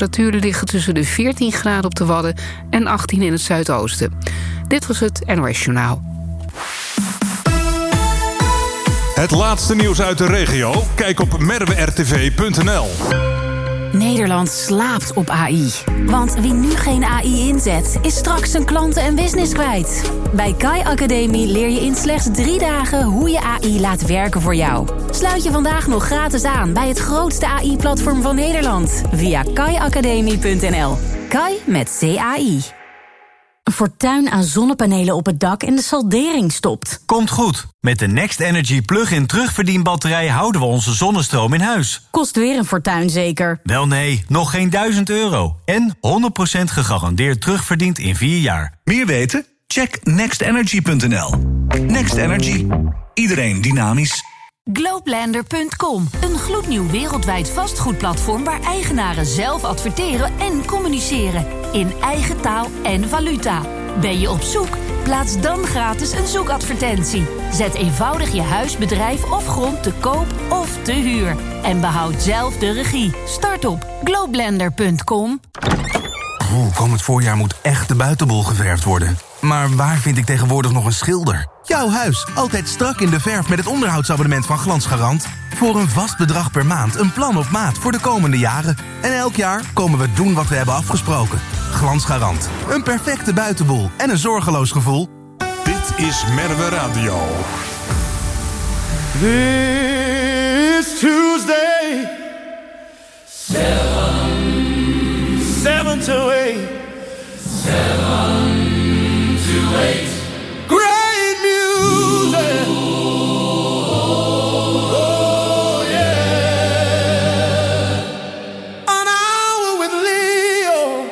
Temperaturen liggen tussen de 14 graden op de Wadden en 18 in het zuidoosten. Dit was het NOS Journaal. Het laatste nieuws uit de regio? Kijk op merwertv.nl. Nederland slaapt op AI. Want wie nu geen AI inzet, is straks zijn klanten en business kwijt. Bij KAI Academie leer je in slechts 3 dagen hoe je AI laat werken voor jou. Sluit je vandaag nog gratis aan bij het grootste AI-platform van Nederland. Via kaiacademie.nl. KAI met CAI. Een fortuin aan zonnepanelen op het dak en de saldering stopt. Komt goed. Met de Next Energy plug-in terugverdienbatterij houden we onze zonnestroom in huis. Kost weer een fortuin zeker? Wel nee, nog geen €1000. En 100% gegarandeerd terugverdiend in 4 jaar. Meer weten? Check nextenergy.nl. Next Energy. Iedereen dynamisch. Globelander.com, een gloednieuw wereldwijd vastgoedplatform waar eigenaren zelf adverteren en communiceren. In eigen taal en valuta. Ben je op zoek? Plaats dan gratis een zoekadvertentie. Zet eenvoudig je huis, bedrijf of grond te koop of te huur. En behoud zelf de regie. Start op Globelander.com. Komend voorjaar moet echt de buitenbol geverfd worden. Maar waar vind ik tegenwoordig nog een schilder? Jouw huis, altijd strak in de verf met het onderhoudsabonnement van Glansgarant. Voor een vast bedrag per maand, een plan op maat voor de komende jaren. En elk jaar komen we doen wat we hebben afgesproken. Glansgarant, een perfecte buitenbol en een zorgeloos gevoel. Dit is Merwe Radio. This Tuesday 7 to 8 Great music. Oh yeah. An hour with Leo.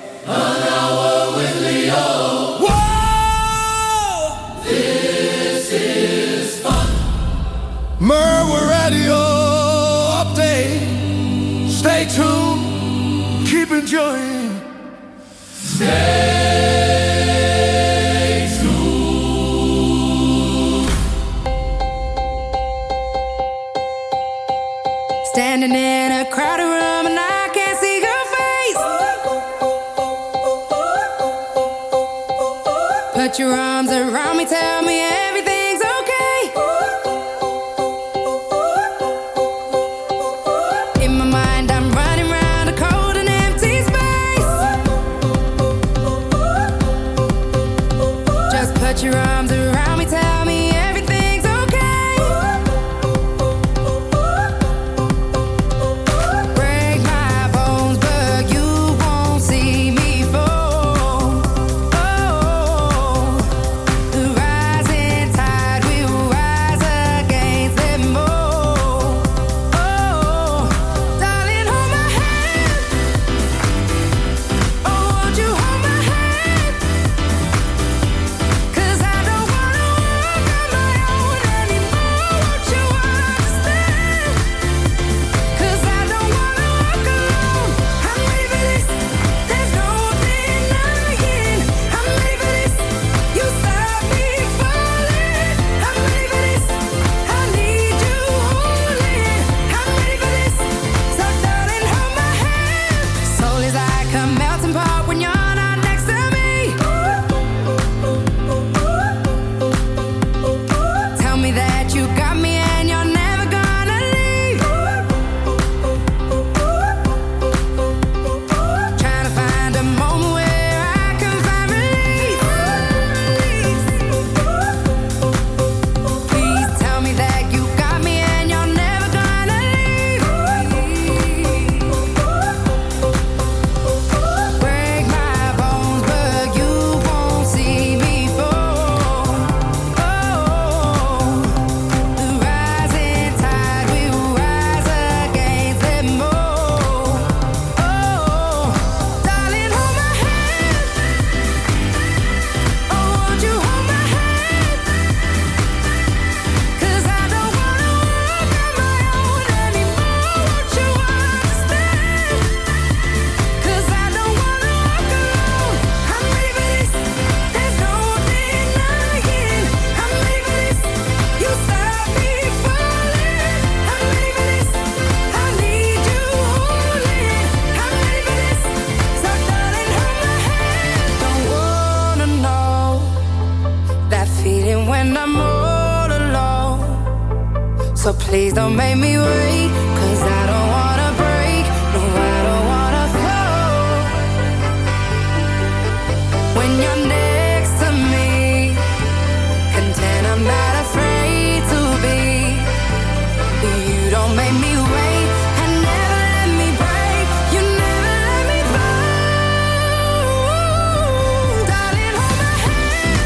Whoa. This is fun. Merwe Radio update. Stay tuned. Keep enjoying. Stay. Standing in a crowded room and I can't see your face. Put your arms around me, tell me everything's okay. In my mind I'm running round a cold and empty space. Just put your arms around me, tell me everything's okay. Break my bones, but you won't see me fall. Oh, the rising tide. So please don't make me wait, 'cause I don't wanna break, no, I don't wanna fall. When you're next to me, content I'm not afraid to be. You don't make me wait, and never let me break, you never let me fall. Darling, hold my hand.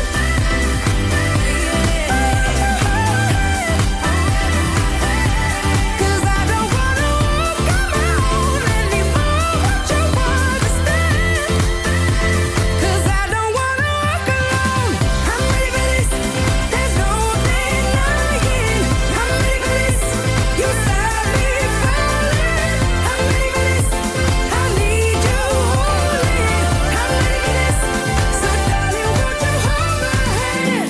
'Cause I don't wanna walk on my own anymore, won't you understand? 'Cause I don't wanna walk alone. I'm ready for this, there's no denying. I'm ready for this, you start me falling. I'm ready for this, I need you holding. I'm ready for this, so darling, won't you hold my hand?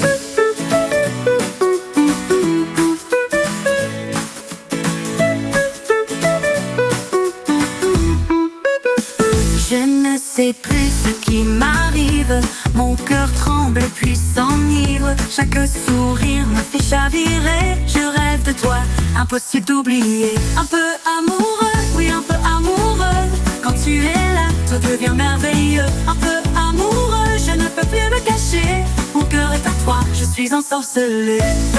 Je ne sais plus ce qui m'arrive. Mon cœur tremble puis s'enivre. Chaque sourire me fait chavirer. Je rêve de toi, impossible d'oublier. Un peu amoureux, oui un peu amoureux. Quand tu es là, tout devient merveilleux. Un peu amoureux, je ne peux plus me cacher. Mon cœur est à toi, je suis ensorcelée.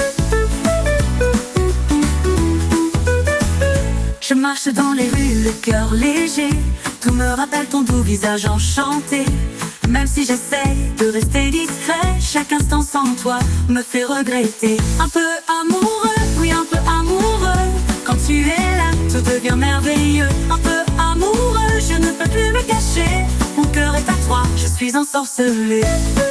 Je marche dans les rues, le cœur léger. Tout me rappelle ton doux visage enchanté. Même si j'essaie de rester discret, chaque instant sans toi me fait regretter. Un peu amoureux, oui un peu amoureux. Quand tu es là, tout devient merveilleux. Un peu amoureux, je ne peux plus me cacher. Mon cœur est à toi, je suis ensorcelée.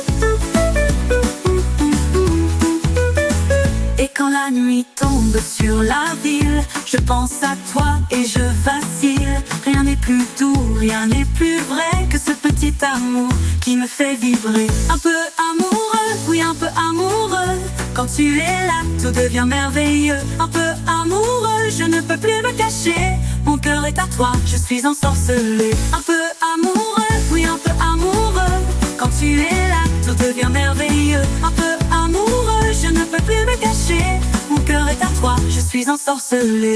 Et quand la nuit tombe sur la ville, je pense à toi et je vacille. Rien n'est plus doux, rien n'est plus vrai que ce petit amour qui me fait vibrer. Un peu amoureux, oui un peu amoureux. Quand tu es là, tout devient merveilleux. Un peu amoureux, je ne peux plus me cacher. Mon cœur est à toi, je suis ensorcelée. Un peu amoureux, oui un peu amoureux. Quand tu es là, tout devient merveilleux. Un peu amoureux, je ne peux plus me cacher. Mon cœur est à toi, je suis ensorcelée.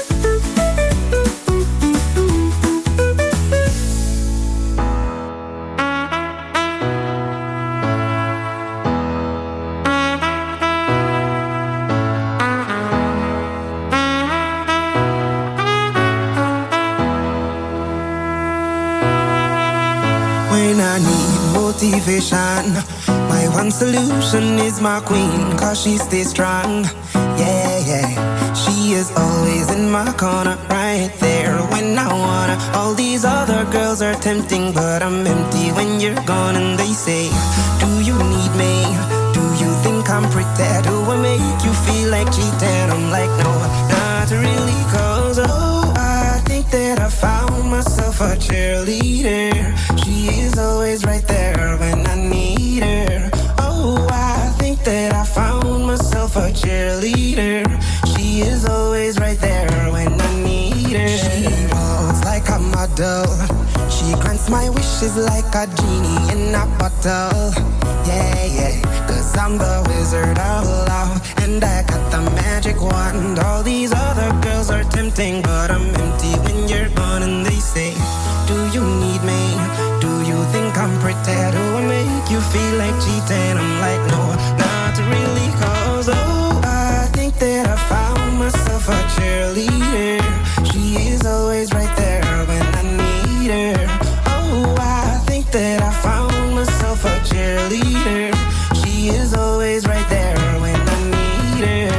When I need motivation, my one solution is my queen, 'cause she stays strong. Yeah, yeah. She is always in my corner, right there when I wanna. All these other girls are tempting, but I'm empty when you're gone. And they say, do you need me? Do you think I'm pretty? Do I make you feel like cheating? I'm like, no, not really, 'cause oh, I think that I found myself a cheerleader. She is always right there when I need her. Oh, I think that I found myself a cheerleader. She is always right there when I need her. She walks like a model. She grants my wishes like a genie in a bottle. Yeah, yeah, 'cause I'm the wizard of love, and I got the magic wand. All these other girls are tempting, but I'm empty when you're gone. And they say, do you need me? Do you think I'm pretty? Do I make you feel like cheating? I'm like, no, not really, 'cause oh, I think that I found myself a cheerleader. She is always right there when I need her. Oh, I think that I found myself a cheerleader. She is always right there when I need her.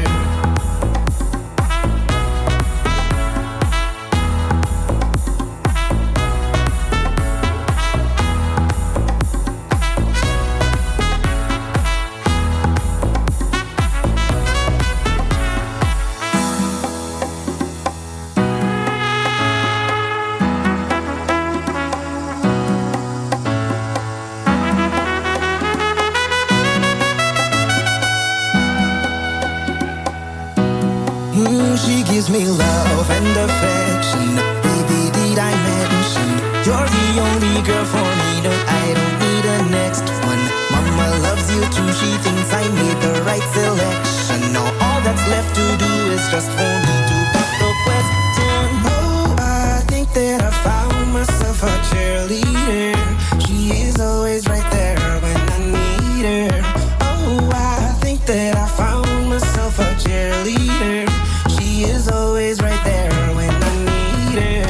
She gives me love and affection. Baby, did I mention you're the only girl for me? No, I don't need a next one. Mama loves you too. She thinks I made the right selection. Now all that's left to it's just for me to pop the question. Oh, I think that I found myself a cheerleader. She is always right there when I need her. Oh, I think that I found myself a cheerleader. She is always right there when I need her.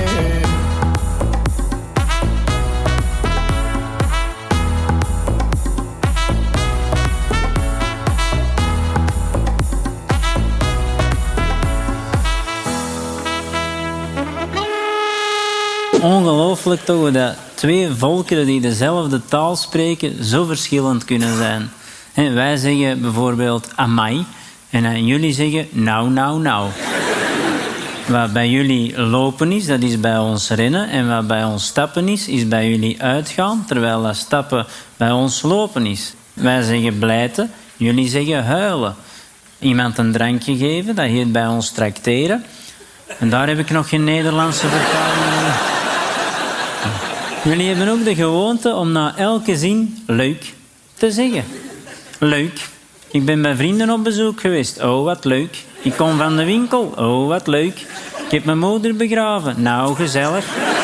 Ongelooflijk toch hoe dat twee volkeren die dezelfde taal spreken zo verschillend kunnen zijn. Hè, wij zeggen bijvoorbeeld amai en jullie zeggen nou, nou, nou. Wat bij jullie lopen is, dat is bij ons rennen. En wat bij ons stappen is bij jullie uitgaan. Terwijl dat stappen bij ons lopen is. Wij zeggen blijten, jullie zeggen huilen. Iemand een drankje geven, dat heet bij ons trakteren. En daar heb ik nog geen Nederlandse vertaling. Jullie hebben ook de gewoonte om na elke zin leuk te zeggen. Leuk. Ik ben bij vrienden op bezoek geweest. Oh, wat leuk. Ik kom van de winkel. Oh, wat leuk. Ik heb mijn moeder begraven. Nou, gezellig.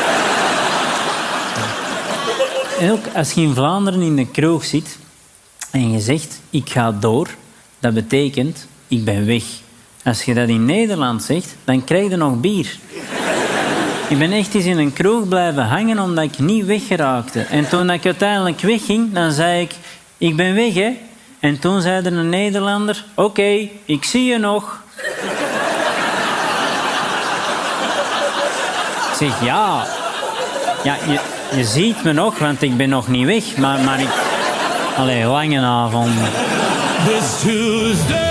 En ook als je in Vlaanderen in de kroeg zit en je zegt, ik ga door, dat betekent, ik ben weg. Als je dat in Nederland zegt, dan krijg je nog bier. Ik ben echt eens in een kroeg blijven hangen omdat ik niet weggeraakte. En toen ik uiteindelijk wegging, dan zei ik ben weg, hè. En toen zei er een Nederlander, oké, ik zie je nog. Ik zeg, ja je ziet me nog, want ik ben nog niet weg. Maar ik... Allee, lange avond. This Tuesday.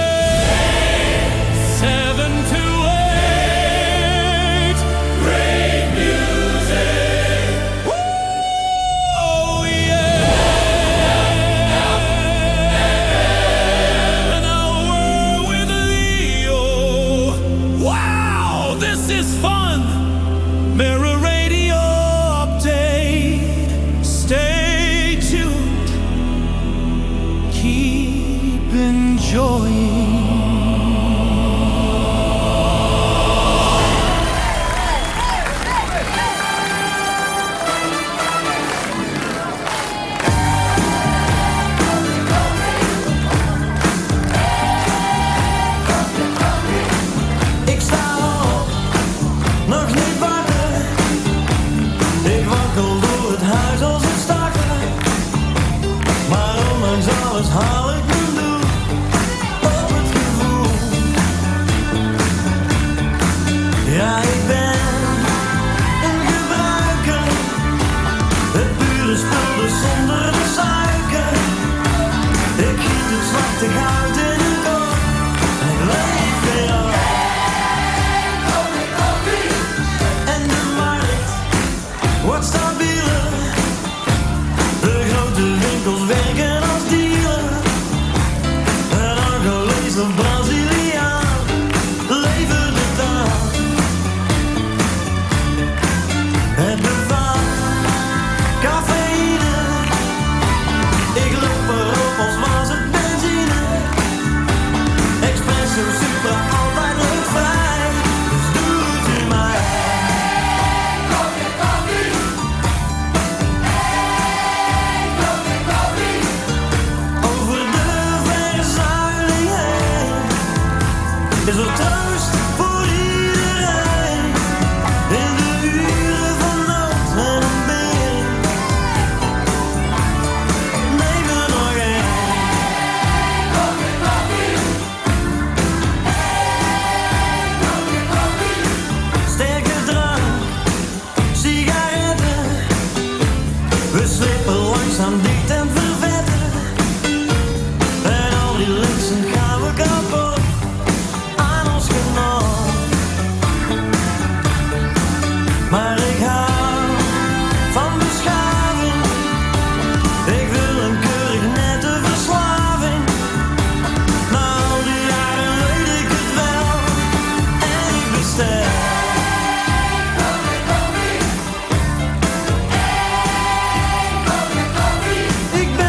Ik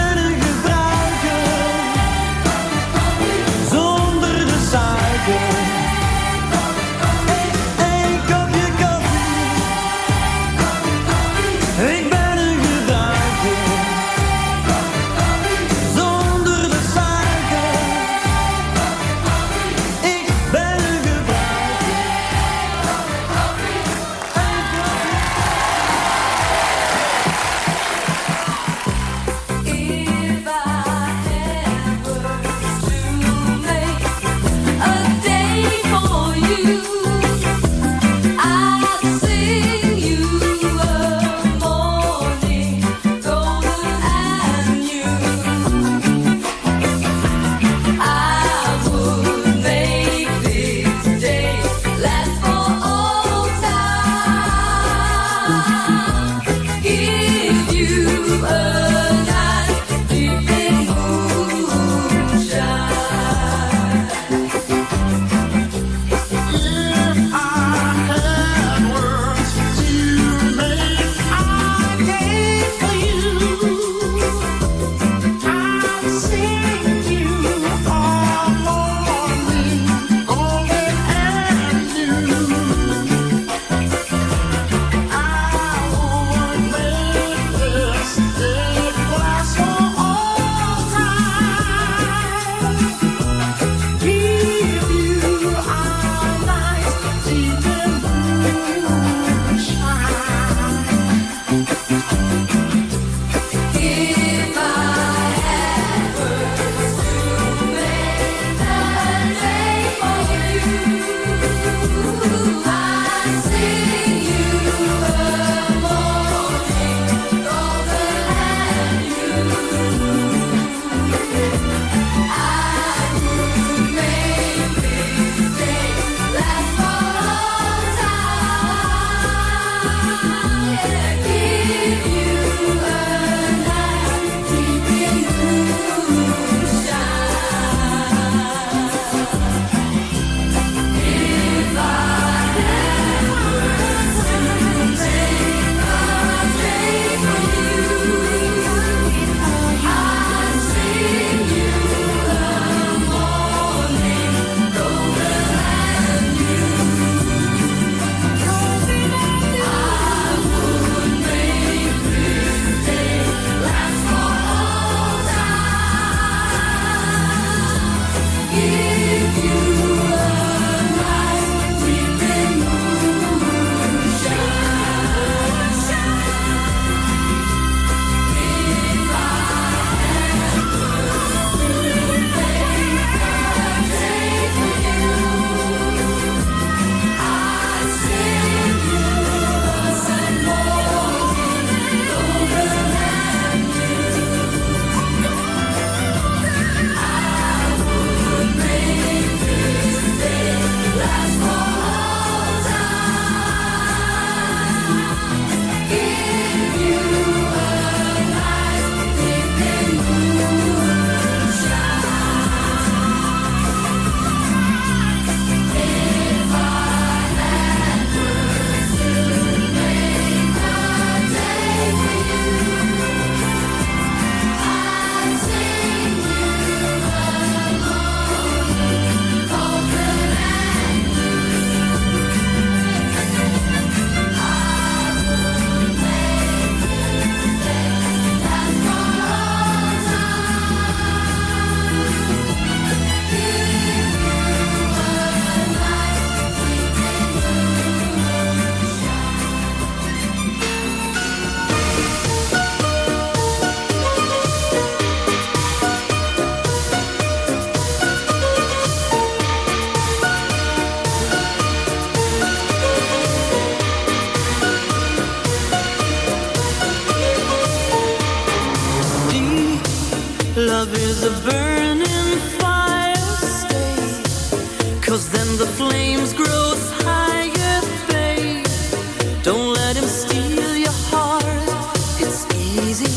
Love is a burning fire, stay, 'cause then the flames grow higher, babe. Don't let him steal your heart. It's easy,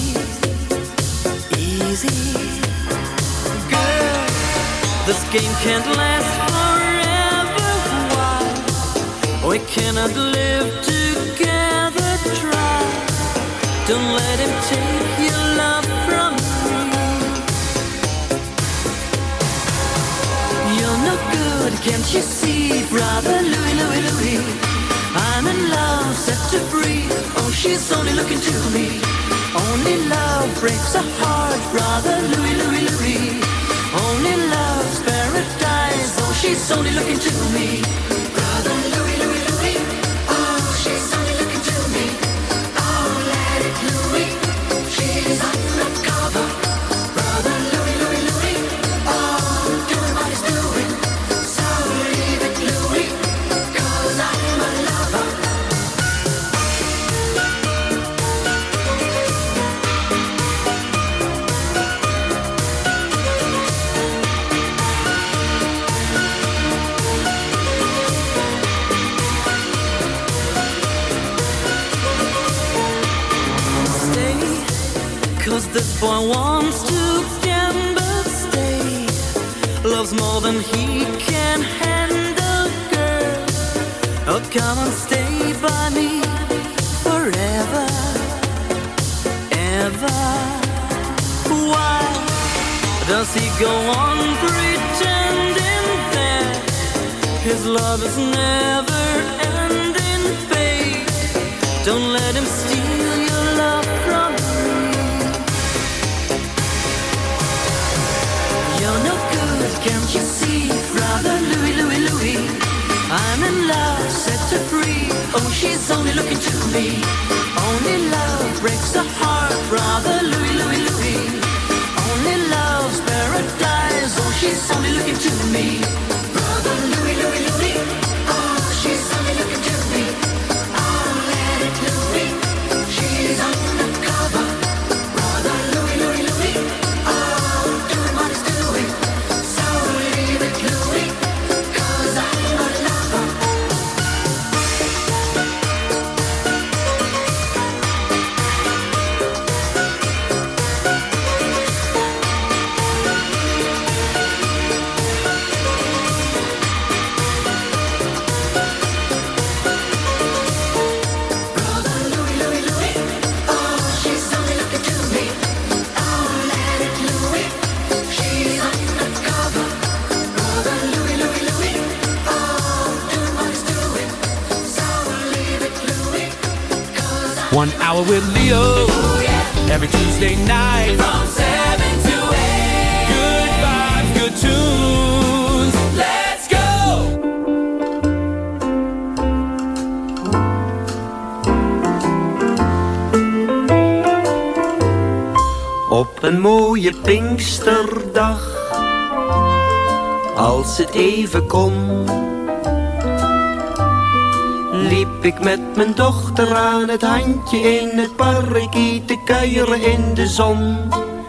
easy. Girl, this game can't last forever. Why? We cannot live together. Try. Don't let him take your love from me. You're no good, can't you see, brother Louie, Louie, Louie? I'm in love, set to free. Oh, she's only looking to me. Only love breaks a heart, brother Louie, Louie, Louie. Only love's paradise. Oh, she's only looking to me. Brother Louie, Louie, Louie. Oh, she's only looking to me. Oh, let it Louie. She's undercover. Brother Louie, Louie, Louie. Oh, doing what he's doing. So leave it Louie, 'cause I'm a lover. Stay, 'cause this boy wants to gamble. Stay, loves more than he can handle, girl. Oh, come and stay by me forever, ever. Why does he go on pretending that his love is never ending, babe? Don't let him steal your love from me. You're no good, can't you see, brother Louie, Louie, Louie? I'm in love, set to free. Oh, she's only looking to me. Only love breaks a heart, brother Louie, Louie, Louie. Only love's paradise. Oh, she's only looking to me. Brother Louie, Louie, Louie. Oh, she's only looking to me. Oh, let it Louie. She's undercover. Brother Louie, Louie, Louie. Oh, doing what he's doing. So leave it Louie, 'cause I'm a lover. Brother Louie, Louie, Louie. Oh, she's only looking to me. Oh, let it Louie. She's undercover. Brother Louie, Louie, Louie. Oh, doing what he's doing. So leave it Louie, 'cause I'm 1 hour with Leo. Every Tuesday night From 7 to 8. Good vibes, good tunes. Let's go. Op een mooie Pinksterdag, als het even kon, liep ik met mijn dochter aan het handje in het parkie te kuieren in de zon.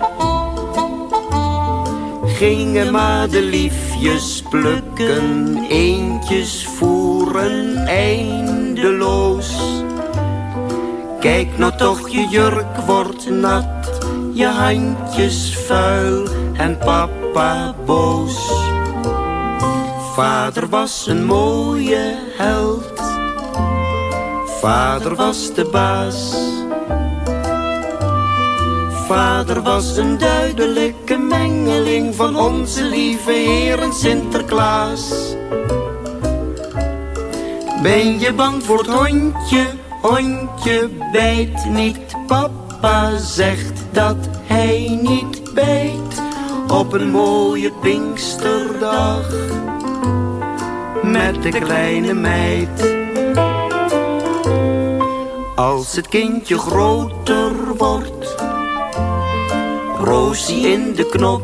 Gingen madeliefjes plukken, eendjes voeren eindeloos. Kijk nou toch, je jurk wordt nat, je handjes vuil en papa boos. Vader was een mooie held, vader was de baas. Vader was een duidelijke mengeling van onze lieve Heer en Sinterklaas. Ben je bang voor het hondje? Hondje bijt niet. Papa zegt dat hij niet bijt. Op een mooie Pinksterdag met de kleine meid. Als het kindje groter wordt, Roosie in de knop,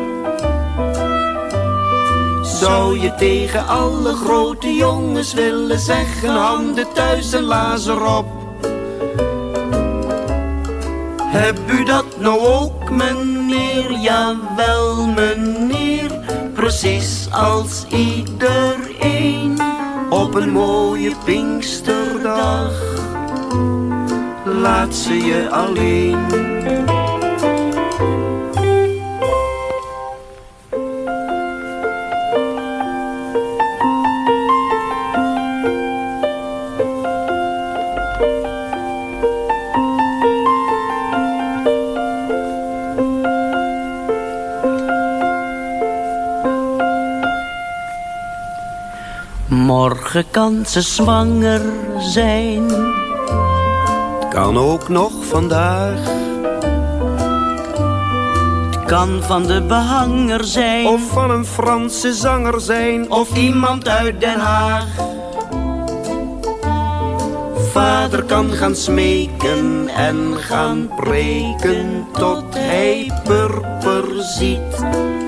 zou je tegen alle grote jongens willen zeggen: handen thuis en lazen op. Heb u dat nou ook, meneer? Jawel, meneer. Precies als iedereen. Op een mooie Pinksterdag laat ze je alleen. Morgen kan ze zwanger zijn. Het kan ook nog vandaag. Het kan van de behanger zijn. Of van een Franse zanger zijn. Of iemand uit Den Haag. Vader kan gaan smeken en gaan preken tot hij purper ziet.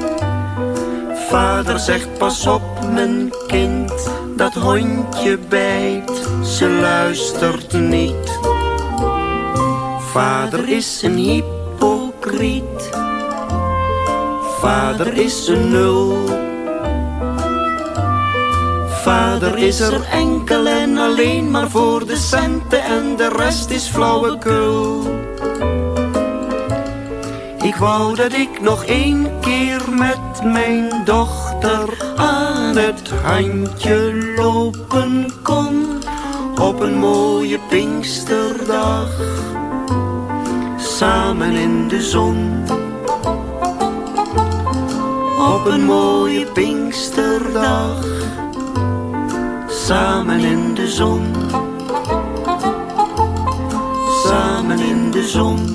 Vader zegt pas op mijn kind, dat hondje bijt, ze luistert niet. Vader is een hypocriet. Vader is een nul. Vader is er enkel en alleen maar voor de centen en de rest is flauwekul. Ik wou dat ik nog 1 keer met mijn dochter aan het handje lopen kon. Op een mooie Pinksterdag, samen in de zon. Op een mooie Pinksterdag, samen in de zon. Samen in de zon.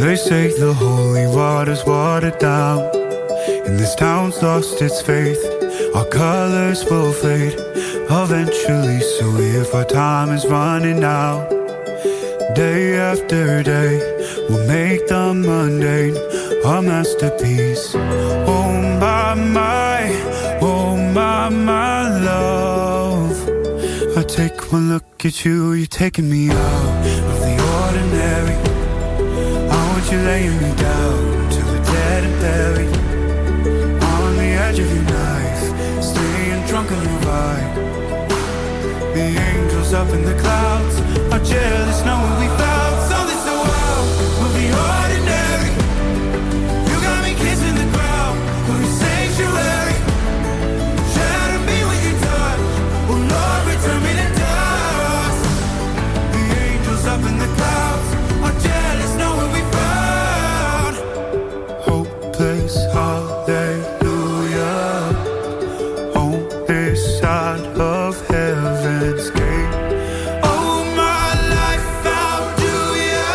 They say the holy water's watered down, and this town's lost its faith. Our colors will fade eventually, so if our time is running out, day after day, we'll make the mundane our masterpiece. Oh my love, I take one look at you, you're taking me out of the ordinary. I want you laying me down till we're dead and buried, on the edge of your knife, staying drunk on your vibe. The angels up in the clouds are jealous knowing we found something so wild of the ordinary. You got me kissing the ground, we're in sanctuary. Shatter me with your touch, oh Lord, return me to dust. The angels up in the clouds are jealous knowing we found hopeless hallelujah on this side of heaven's gate. Oh my life, how do ya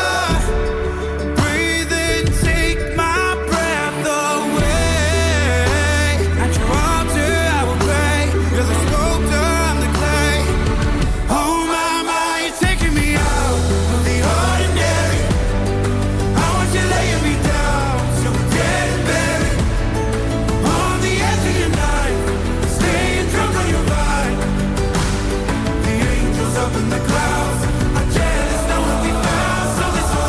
breathe and take my breath away? At your altar I will pray, you're the sculptor, I'm the clay. Oh my, you're taking me out of the ordinary. I want you laying me down so we're dead and buried, on the edge of your knife, staying drunk on your vine. The angels up in the clouds are jealous knowing we found something so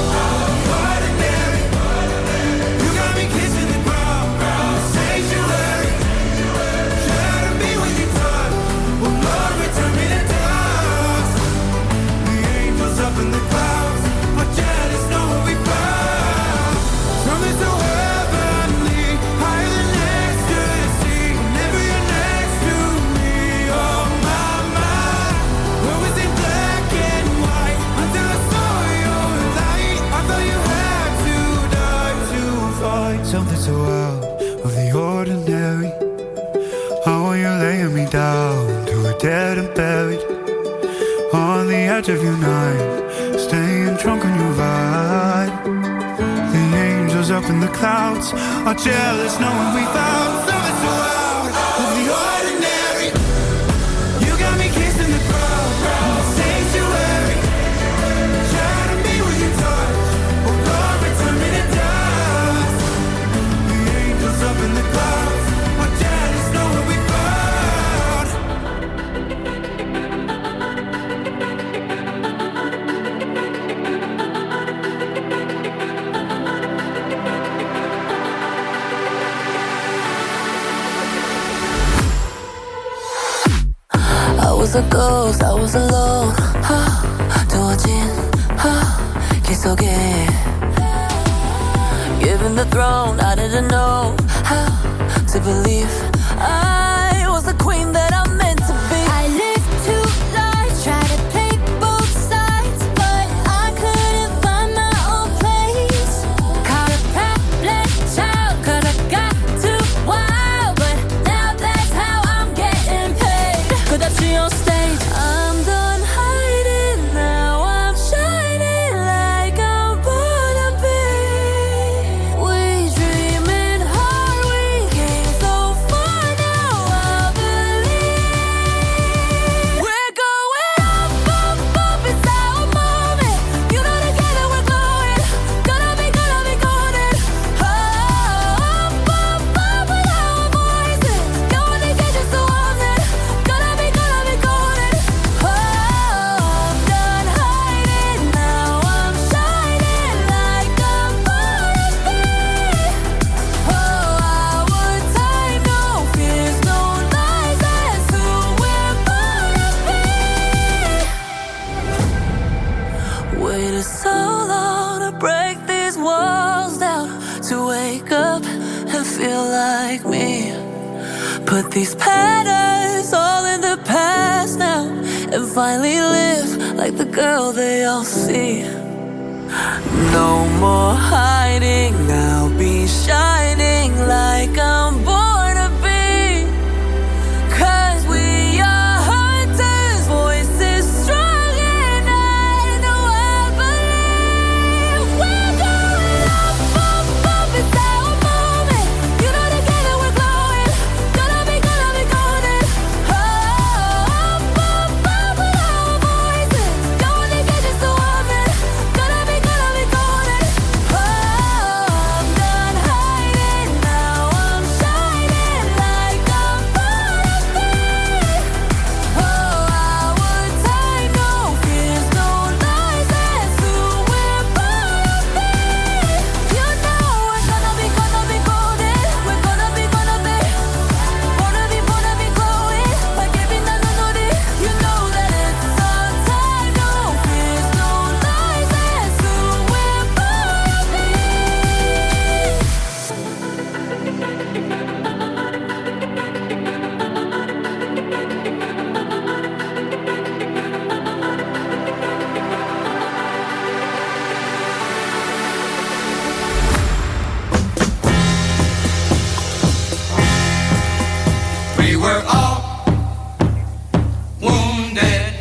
ordinary. You got me kissing the ground, sanctuary. Shatter me with your touch, oh Lord, return me to dust. The angels up in the clouds are jealous knowing we found something so heavenly, higher than ecstasy. Whenever you're next to me, oh my, what was in black and white until I saw your light? I thought you had to die to find something so out of the ordinary. I want you laying me down till we're dead and buried, on the edge of your knife, staying drunk on your vibe. The angels up in the clouds are jealous knowing we found something so out of the ordinary. You got me kissing the ground, sanctuary. Shatter me with your touch, oh Lord, return me to dust. The angels up in the clouds are jealous knowing we found. I was a ghost, I was alone. 두어진 길 속에, given the throne, I didn't know how to believe I was the queen that I'm meant to be. I lived two lives, tried to play both sides, but I couldn't find my own place. Caught a problem child, 'cause I got too wild, but now that's how I'm getting paid. 끝없이 on stage, I'm done hiding, now I'm shining like I'm born to be. We dreaming hard, we came so far, now I believe we're going up, up, up, it's our moment. You know together we're glowing, gonna be golden. Oh, up, up, up with our voices, going to get you so on it, gonna be golden. Oh, I'm done hiding, now I'm shining like I'm born to be. Oh, our time, no fears, no lies, that's who we're born to be. Waited so long to break these walls down, to wake up and feel like me. Put these patterns all in the past now, and finally live like the girl they all see. No more hiding, I'll be shining like I'm born to be. 'Cause we are hunters, voices strong, and I know I believe we're going We were all wounded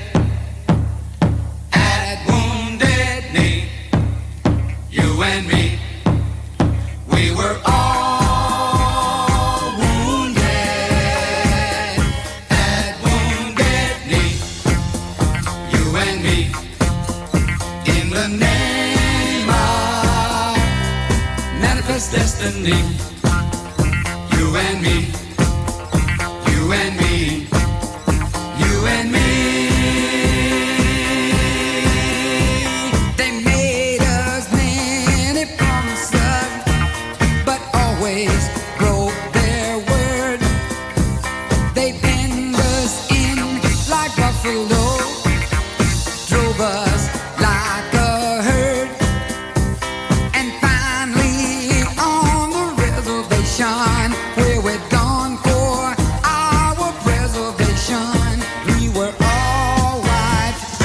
at Wounded Knee, you and me. We were all wounded at Wounded Knee, you and me. In the name of manifest destiny, you and me. You and me, you and me. They made us many promises, but always broke their word. They penned us in like buffalo, drove us like a herd, and finally on the reservation where we're gone for our preservation, we were all wiped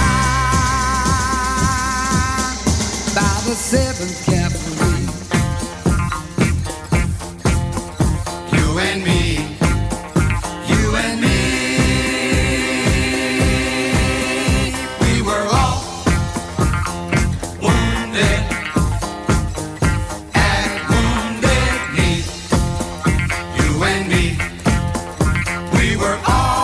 out by the 7th Cavalry. You and me, you and me. We were all wounded at Wounded Knee, you and me. We were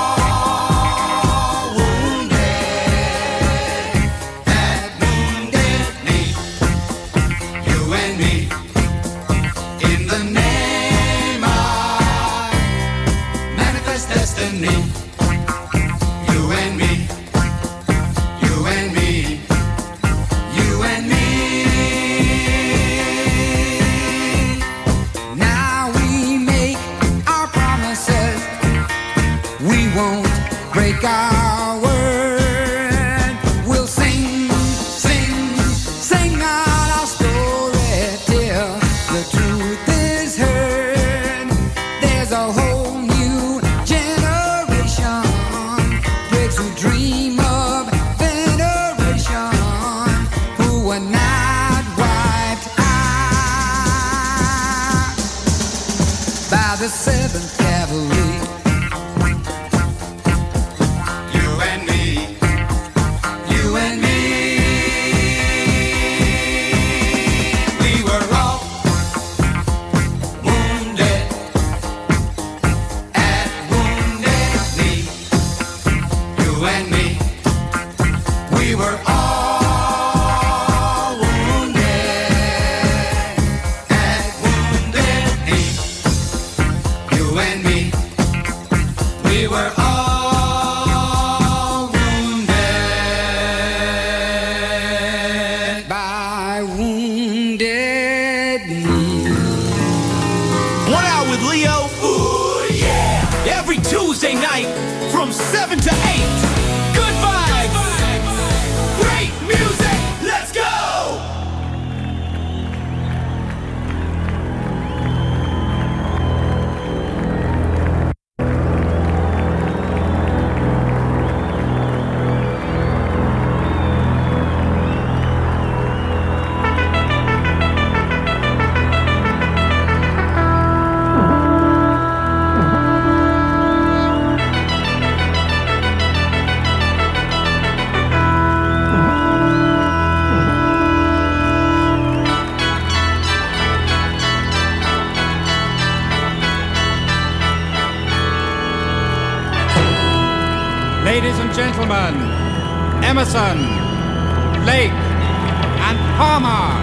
all wounded at Wounded Knee, you and me. In the name of manifest destiny, you and me, you and me, you and me. Now we make our promises, we won't break our word. We'll sing, sing, sing out our story till the truth is heard. There's a whole new generation, breaks who dream of veneration, who were not wiped out by the 7th Cavalry. You and me, you and me. We were all wounded at Wounded Knee, you and me. We were all wounded at Wounded Knee, you and me. We were all wounded by Wounded Knee. 1 Hour with Leo. Ooh, yeah. Every Tuesday night from 7 to 8. Good vibes. Great music. Let's go. Ladies and gentlemen, Emerson, Lake, and Palmer.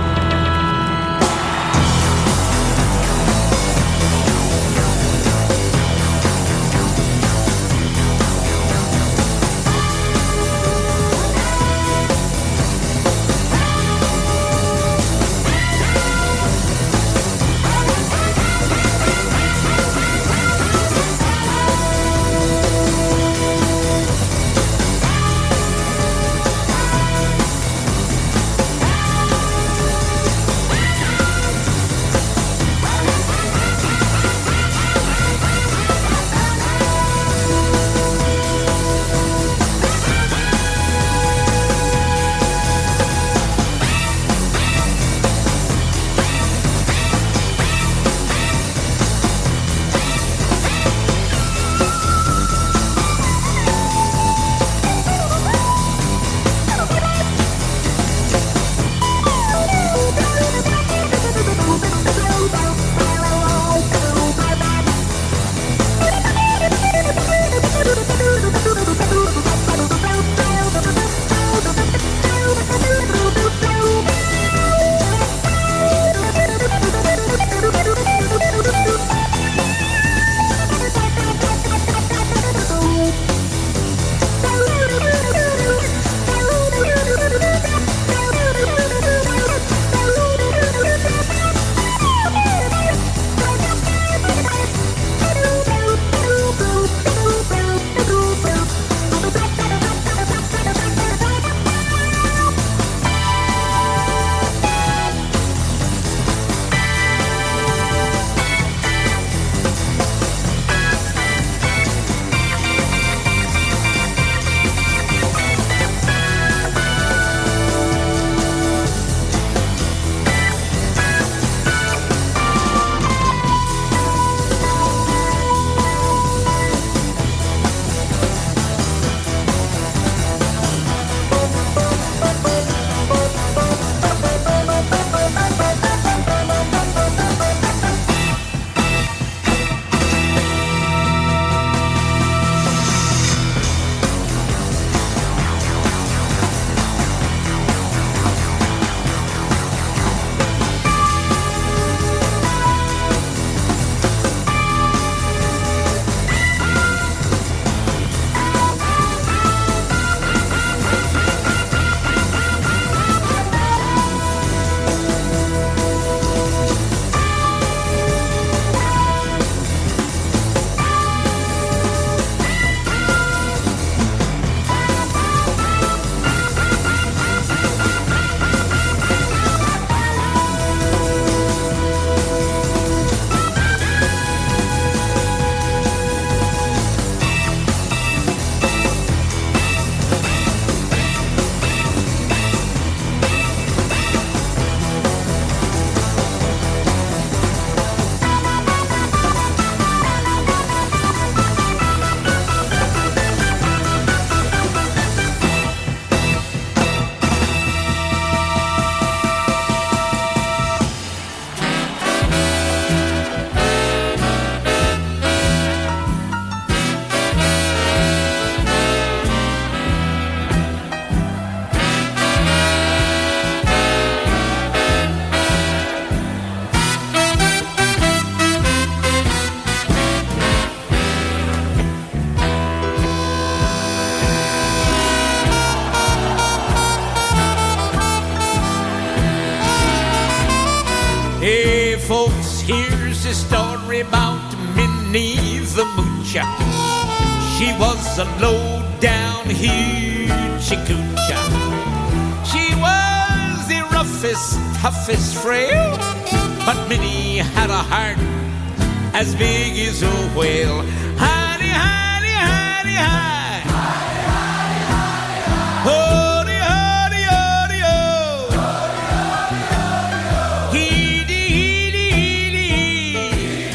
Here's a story about Minnie the Moocher. She was a low-down hoochie coocher. She was the roughest, toughest frail, but Minnie had a heart as big as a whale. Hidey, hidey, hidey, hide. Hody, hody, hody, ho. Heedy, heedy, heedy, hee.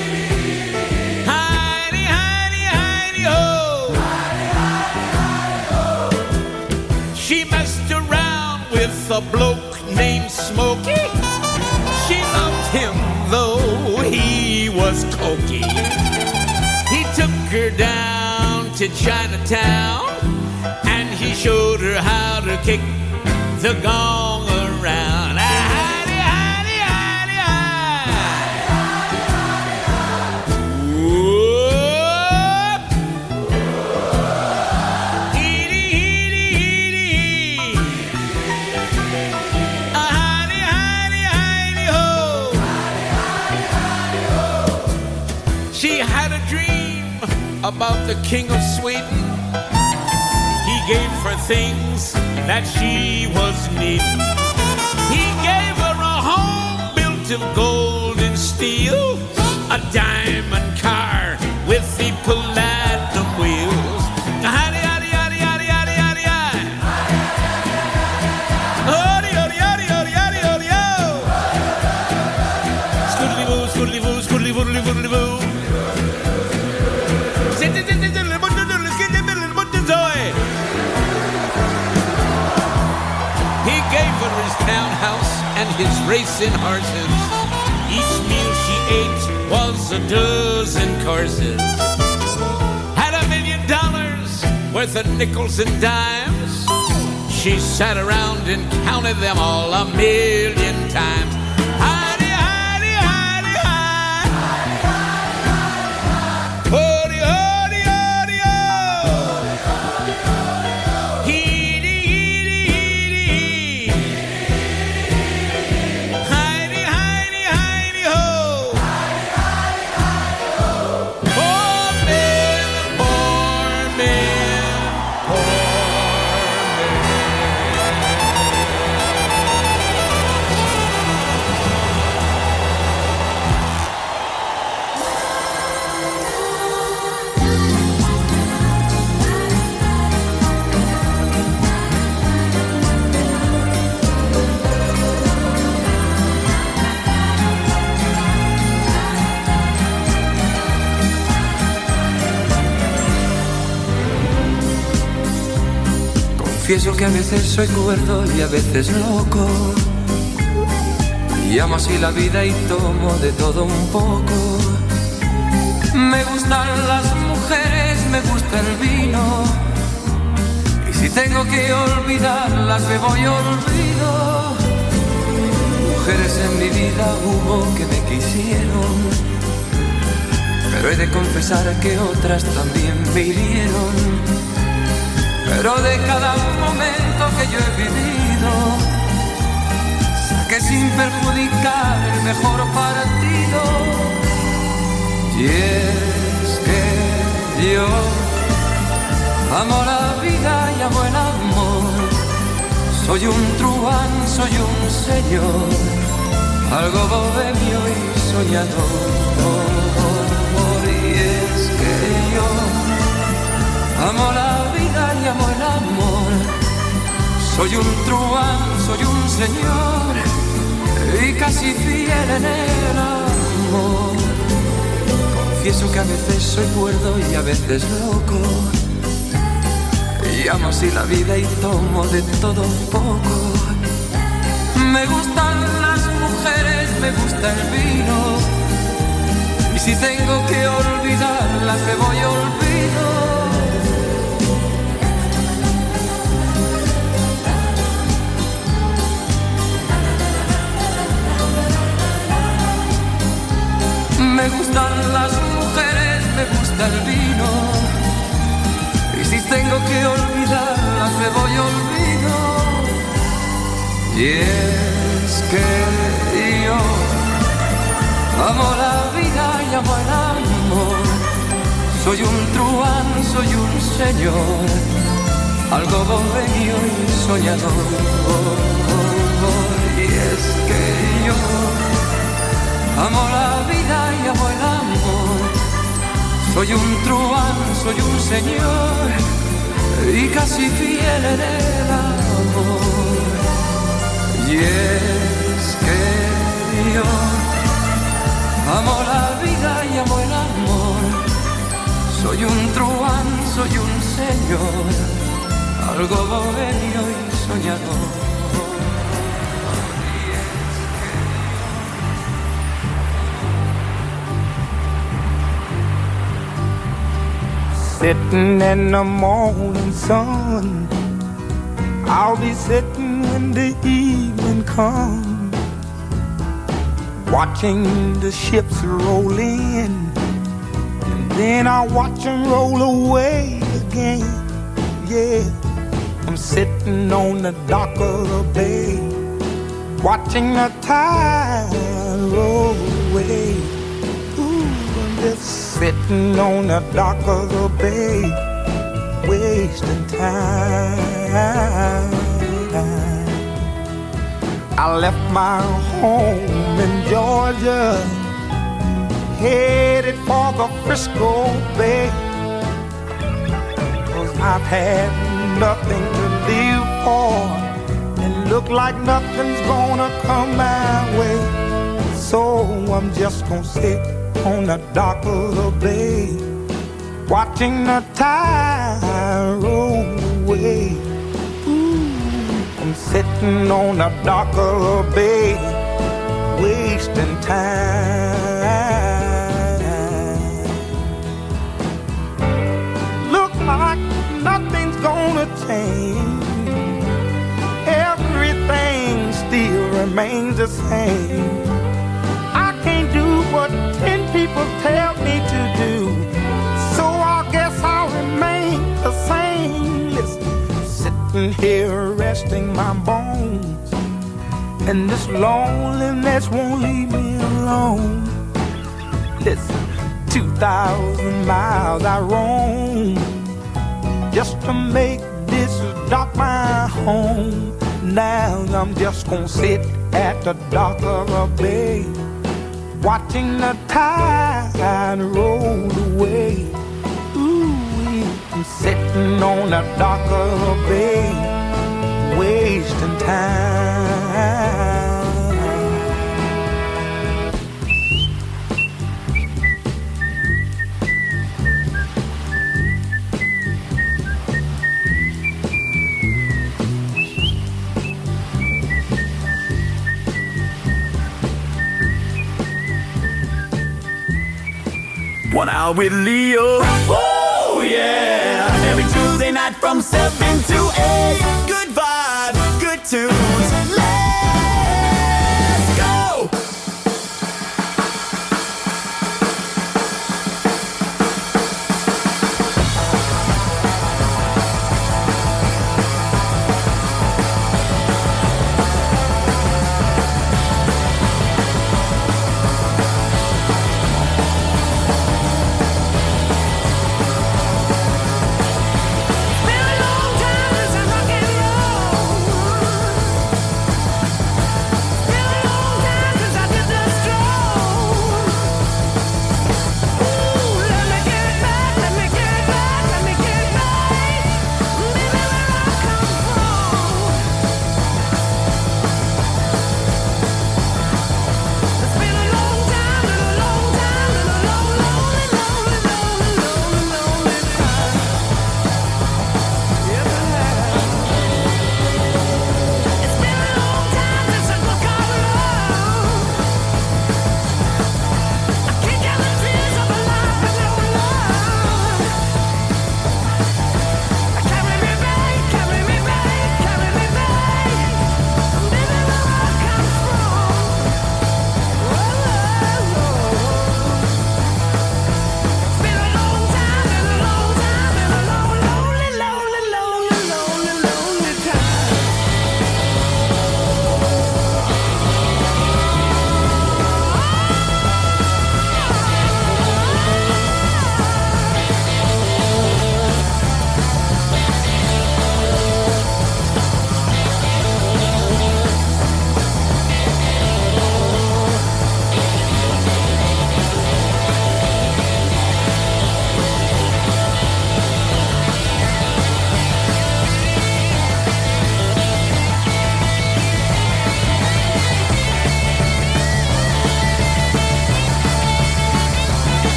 Hidey, hidey, hidey, ho. She messed around with a bloke named Smokey. She loved him though he was cokey. He took her down to Chinatown and he showed her how to kick the gong around. Hidey, hidey, hidey, hidey. Whoop. Heedy, heedy, heedy, hee. Hidey, hidey, hidey, ho. She had a dream about the King of Sweden. He gave her things that she was needing. He gave her a home built of gold and steel, a diamond car with the platinum wheels. Hidey, hidey, hidey, hidey, hidey, hidey, hidey. Hody, hody, hody, hody, hody, hody, ho. Scoodly-boo, scoodly-boo, scoodly-boodly, boodly-boo. He gave her his townhouse and his racing horses. Each meal she ate was a dozen courses. Had $1 million worth of nickels and dimes. She sat around and counted them all 1,000,000 times. Hidey, hidey, hidey, hide. Hody, hody, hody, ho. Heedy, heedy, heedy, hee. Hidey, hidey, hidey, ho. Poor man, poor man, poor Confieso que a veces soy cuerdo y a veces loco. Y amo así la vida y tomo de todo un poco. Me gustan las mujeres, me gusta el vino. Y si tengo que olvidarlas, bebo y olvido. Mujeres en mi vida hubo que me quisieron, pero he de confesar que otras también me hirieron. Pero de cada momento que yo he vivido, saqué sin perjudicar el mejor partido. Y es que yo amo la vida y amo el amor. Soy un truán, soy un señor, algo bohemio y soñador. Y es que yo amo la vida y amo el amor. Soy un truán, soy un señor y casi fiel en el amor. Confieso que a veces soy cuerdo y a veces loco. Y amo así la vida y tomo de todo un poco. Me gustan las mujeres, me gusta el vino. Y si tengo que olvidarlas, me voy olvido. Me gustan las mujeres, me gusta el vino. Y si tengo que olvidarlas, me voy olvido. Y es que yo Amo la vida y amo el amor. Soy un truán, soy un señor, algo bohemio y soñador. Y es que yo amo la vida y amo el amor. Soy un truán, soy un señor y casi fiel en el amor. Y es que yo amo la vida y amo el amor. Soy un truán, soy un señor, algo bohemio y soñador. Sitting in the morning sun, I'll be sitting when the evening comes, watching the ships roll in, and then I'll watch them roll away again. Yeah, I'm sitting on the dock of the bay, watching the tide roll away. Ooh, I'm just sitting on the dock of the bay, wasting time. I left my home in Georgia, headed for the Frisco Bay, 'cause I've had nothing to live for, and look like nothing's gonna come my way. So I'm just gonna sit on the dock of the bay, watching the tide roll away. Ooh, I'm sitting on the dock of the bay, wasting time. Look like nothing's gonna change, everything still remains the same. I can't do what 10 people tell me to do, so I guess I'll remain the same. Listen, sitting here resting my bones, and this loneliness won't leave me alone. Listen, 2,000 miles I roam just to make this dock my home. Now I'm just gonna sit at the dock of a bay, watching the tide roll away. Ooh, I'm sitting on the dock of a bay, wasting time. One hour with Leo. Oh yeah! Every Tuesday night from 7 to 8. Good vibe, good tunes. Let's go! Been a long time since I rock and roll.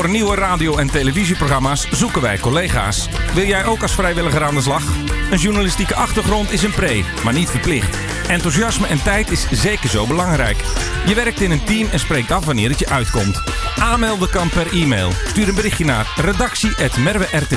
Voor nieuwe radio- en televisieprogramma's zoeken wij collega's. Wil jij ook als vrijwilliger aan de slag? Een journalistieke achtergrond is een pre, maar niet verplicht. Enthousiasme en tijd is zeker zo belangrijk. Je werkt in een team en spreekt af wanneer het je uitkomt. Aanmelden kan per e-mail. Stuur een berichtje naar redactie@merwertv.nl.